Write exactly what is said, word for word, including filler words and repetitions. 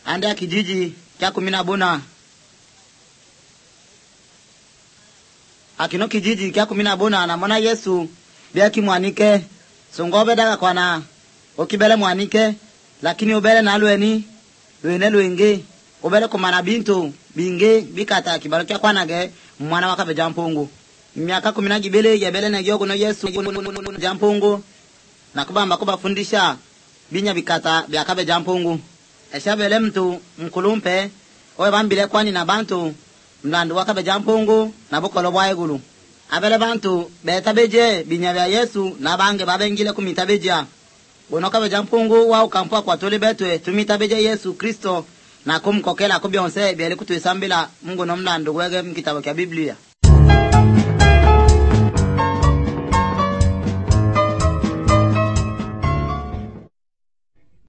anda kijiji cha kumi na bona. Akino kijiji cha kumi na bona na mwana Yesu bia kimwanike songobe daga kwana okibele mwanike lakini ubele na lweni lwene lwenge ubele kumana bintu binge bikata kibarokia kwanage mwana wakabe jampungu miaka kumi na gibele yabele na yogo no Yesu jampungu na kubamba kuba fundisha binya bikata byakabe jampungu eshabele mtu mkulumpe owe bambile kwani na bantu mlandu wakabe jampungu na bukolo bwaegulu abele bantu betabeje binya bya Yesu na bange babengile kumitabeja bonoka be jampungu wa ukampo kwa tole betwe tumitabeje Yesu Kristo na kumkokela kubyonse byele kutwisambila Mungu no mlandu gwege mkitabo kya Biblia.